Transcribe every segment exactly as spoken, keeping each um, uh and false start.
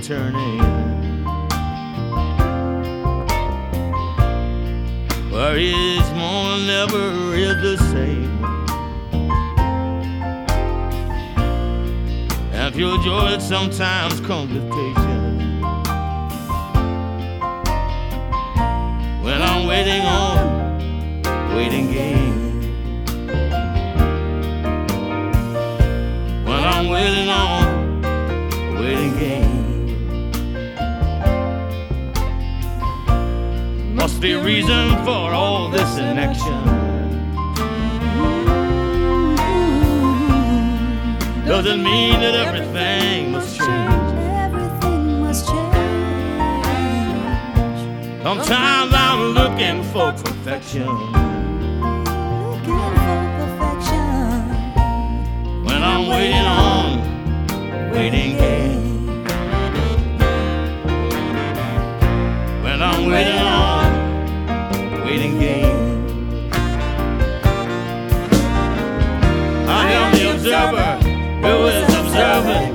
returning, where each morning never is the same, and pure joy sometimes comes with patience. When I'm waiting on waiting game, when I'm waiting on waiting game, must be a reason for all this inaction. Doesn't mean that everything must change. Everything must change. Sometimes I'm looking for perfection. Looking for perfection. When I'm waiting on waiting game, when I'm waiting on waiting game, I am the observer who is observing.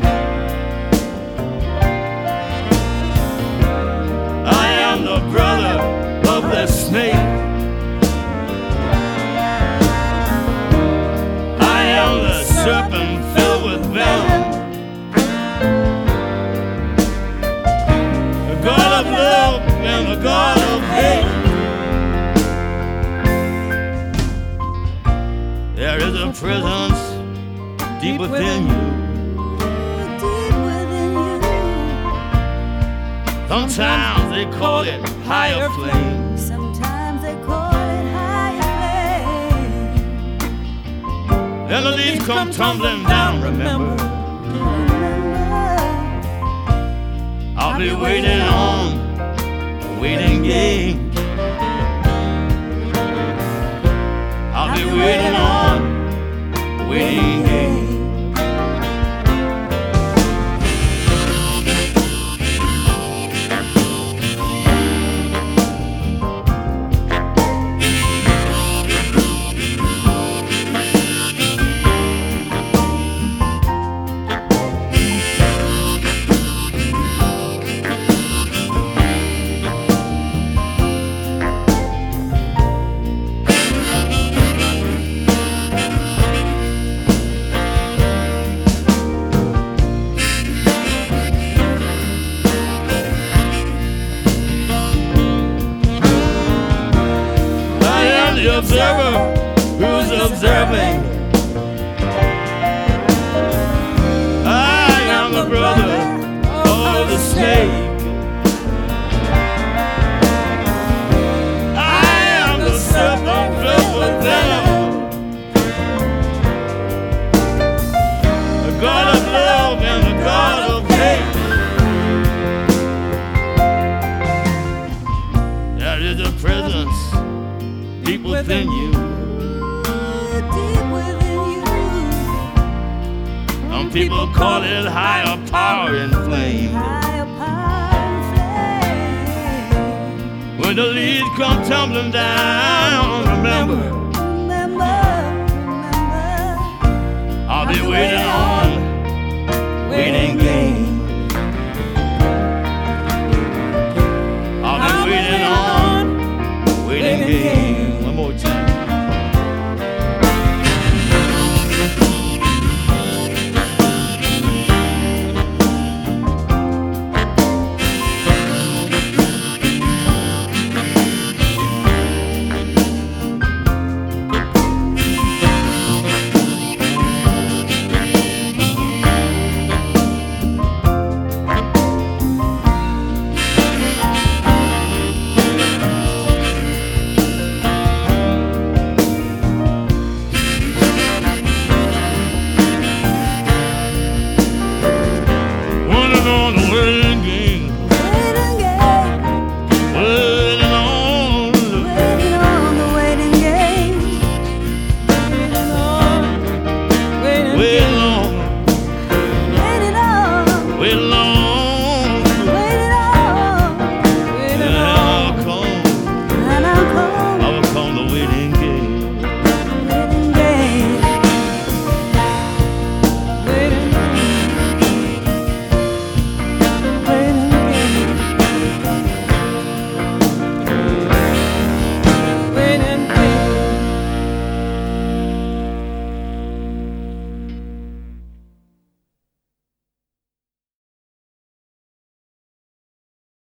I am the brother of the snake. I am the serpent filled with venom. The God of love and the God of hate. There is a presence deep within you. Deep within you. Sometimes they call it higher flame. Sometimes they call it higher flame. And the leaves come tumbling down, remember. I'll be waiting on a waiting game. I'll be waiting on a waiting game. The observer who's observing. I am the brother of the snake. I am the serpent filled with venom. The God of love and the God of hate. There is a presence deep within you. Deep within you. Some people call it higher power and flame. Higher power and flame. When the leaves come tumbling down, remember, Remember, remember. I'll be waiting on waiting game.